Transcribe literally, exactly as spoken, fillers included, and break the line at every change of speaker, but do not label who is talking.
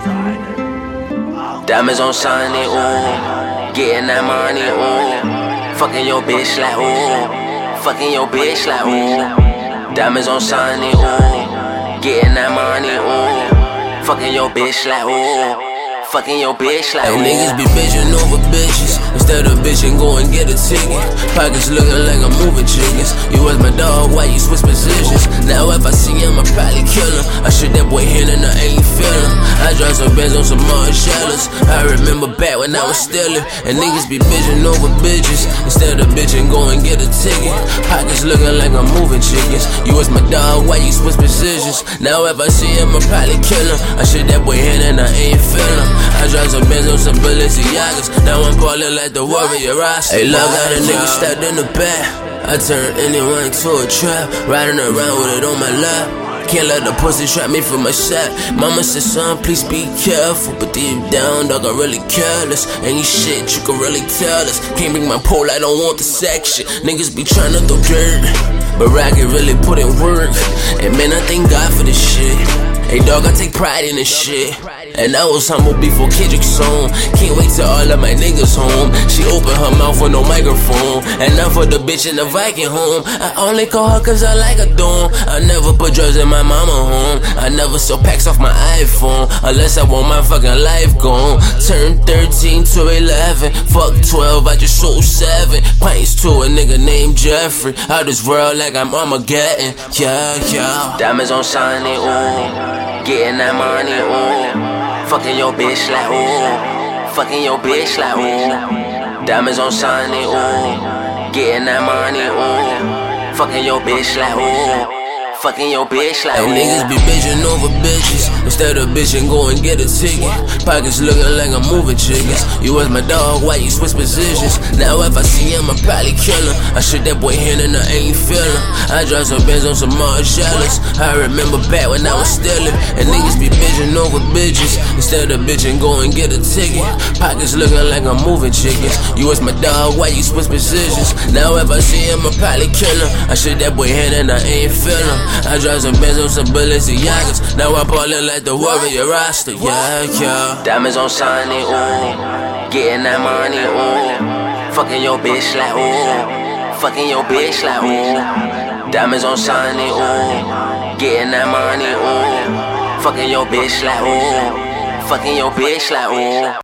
Diamonds on Sunday, ooh. Getting that money, ooh. Fucking your bitch like, ooh. Fucking your bitch like, ooh. Diamonds on Sunday, ooh. Getting that money, ooh. Fucking your bitch like, ooh. Fucking your bitch like, ooh.
Hey, niggas be bitching over bitches. Instead of bitching, go and get a ticket. Pockets looking like I'm moving chickens. You was my dog, why you switch positions? Now if I see him, I probably kill him. I shoot that boy hand and I ain't feelin'. I drive some Benz on some Marshalls. I remember back when I was stealing. And niggas be bitching over bitches. Instead of bitching, go and get a ticket. Pockets looking like I'm moving chickens. You was my dog, why you switch positions? Now if I see him, I probably kill him. I shoot that boy hand and I ain't feelin'. I drive some Benz on some Balenciagas. Now I'm ballin' like the Warrior Rasta. Hey, love got a nigga stacked in the back. I turn anyone to a trap. Riding around with it on my lap. Can't let the pussy trap me for my shot. Mama said, son, please be careful. But deep down, dog, I'm really careless. Ain't shit you can really tell us. Can't bring my pole, I don't want the section. Niggas be tryna throw dirt, but Rocket really put in work. And man, I thank God for this shit. Hey dog, I take pride in this shit. And I was humble before Kendrick's song. Can't wait till all of my niggas home. She opened her mouth with no microphone. And now for the bitch in the Viking home. I only call her cause I like her dome. I never put drugs in my mama home. I never sell packs off my iPhone. Unless I want my fucking life gone. Turn thirteen to eleven. Fuck twelve, I just sold seven pints to a nigga named Jeffrey. Out this world like I'm Armageddon. Yeah, yeah.
Diamonds on Sunday, ooh. Getting that money, ooh. Fucking your bitch like, ooh. Fucking your bitch like, ooh. Diamonds on Sunday, ooh. Getting that money, ooh. Fucking your bitch like, ooh. Fucking your bitch like, ooh.
Hey, niggas be bitching over bitches. Instead of bitching, go and get a ticket. Pockets looking like I'm moving chickens. You was my dog, why you switch positions? Now if I see him, I probably kill him. I shoot that boy hand and I ain't feelin'. I drive some Benz on some Marshalls. I remember back when I was stealing. And niggas be bitching over bitches. Instead of bitching, go and get a ticket. Pockets looking like I'm moving chickens. You was my dog, why you switch positions? Now if I see him, I probably kill him. I shoot that boy hand and I ain't feelin'. I drive some Benz on some Balenciagas. Now I'm ballin' like the Warrior Rasta. Yeah, yeah.
Diamonds on Sunday, ooh. Getting that money, ooh. Fucking your bitch like, ooh. Fucking your bitch like, ooh. Diamonds on Sunday, ooh. Getting that money, ooh. Fucking your bitch like, ooh. Fucking your bitch like, ooh.